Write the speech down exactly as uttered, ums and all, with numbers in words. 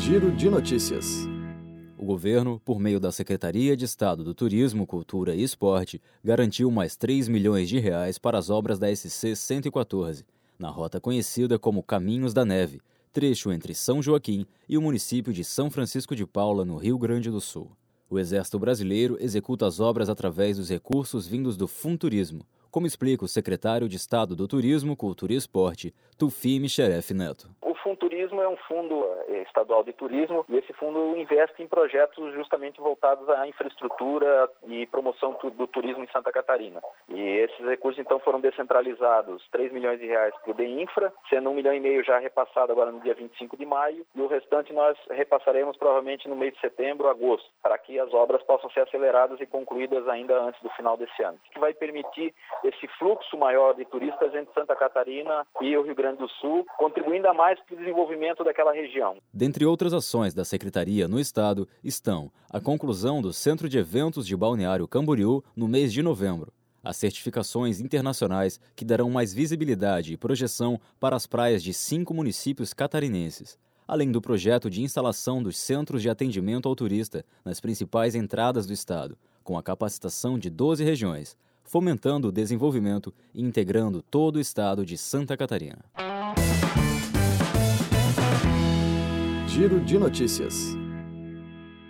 Giro de Notícias. O governo, por meio da Secretaria de Estado do Turismo, Cultura e Esporte, garantiu mais três milhões de reais para as obras da S C cento e quatorze, na rota conhecida como Caminhos da Neve, trecho entre São Joaquim e o município de São Francisco de Paula, no Rio Grande do Sul. O Exército Brasileiro executa as obras através dos recursos vindos do Funturismo, como explica o secretário de Estado do Turismo, Cultura e Esporte, Tufim Xeref Neto. O Funturismo é um fundo estadual de turismo e esse fundo investe em projetos justamente voltados à infraestrutura e promoção do turismo em Santa Catarina. E esses recursos então foram descentralizados, três milhões de reais para o DEINFRA, sendo um milhão e meio já repassado agora no dia vinte e cinco de maio, e o restante nós repassaremos provavelmente no mês de setembro, agosto, para que as obras possam ser aceleradas e concluídas ainda antes do final desse ano. O que vai permitir esse fluxo maior de turistas entre Santa Catarina e o Rio Grande do Sul, contribuindo a mais para o desenvolvimento daquela região. Dentre outras ações da Secretaria no Estado estão a conclusão do Centro de Eventos de Balneário Camboriú no mês de novembro, as certificações internacionais que darão mais visibilidade e projeção para as praias de cinco municípios catarinenses, além do projeto de instalação dos centros de atendimento ao turista nas principais entradas do Estado, com a capacitação de doze regiões, fomentando o desenvolvimento e integrando todo o Estado de Santa Catarina. Giro de Notícias.